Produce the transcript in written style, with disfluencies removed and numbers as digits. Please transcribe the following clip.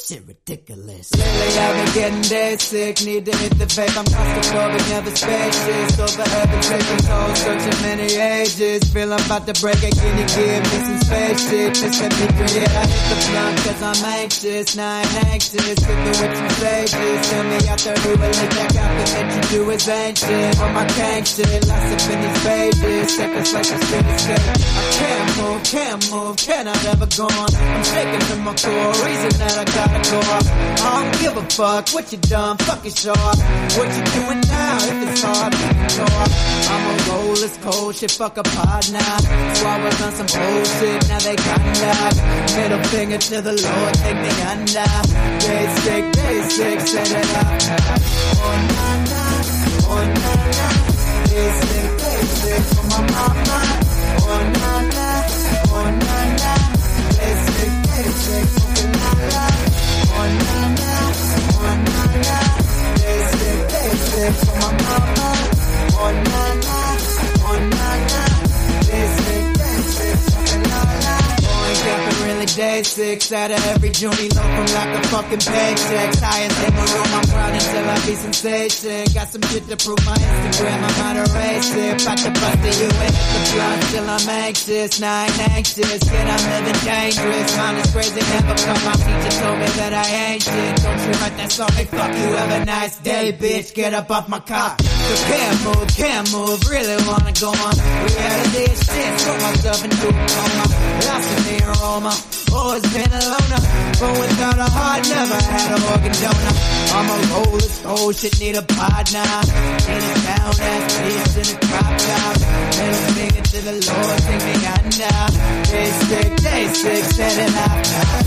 shit ridiculous. Lately I've been getting day sick, need to hit the fake. I'm claustrophobic, never spacious. Overhead, taking toll, searching many ages. Feel I'm about to break a guinea give me some spaceship. Just let me through it. I hit the blunt cause I'm anxious, now I'm anxious. Cooking with some stages. Tell me out there who will live that out that you do is ancient. On my gang shit, lost up in these pages. Seconds like a street escape. I can't move, cannot ever go on. I'm shaking from my core, reason that I gotta go off. I don't give a fuck what you done, fuck it sharp. What you doing now, if it's hard, you can talk. I'm a roll, it's cold, shit, fuck a pod now. So I was on some bullshit, now they kinda. Middle finger to the Lord, take me under. Day sick, set it up. Oh na na, oh na na. Day sick, for my mama. Oh na na, oh na na. Day sick, fucking mama. Oh na na, oh na na. Day sick, for my mama. Oh na na, oh na na. Day sick, fucking mama. Capping really day six out of every Junie low from like a fucking paycheck. Highest in the room, I'm proud until I be sensation. Got some shit to prove my Instagram, I'm out of race it. About to bust to you and hit the blunt till I'm anxious. Now I ain't anxious, yet I'm living dangerous. Mine is crazy, never come. My teacher told me that I ain't shit. Don't you write that song, hey fuck you, have a nice day, bitch. Get up off my cock. So can't move, really wanna go on. Reality is shit, throw myself into a coma. Lost in the aroma, always been a loner. But without a heart, never had an organ donor. I'm a roller, old shit, need a partner. In a town, ass bitch in a crop top. Middle finger to the Lord, take me under. Day sick, set it up.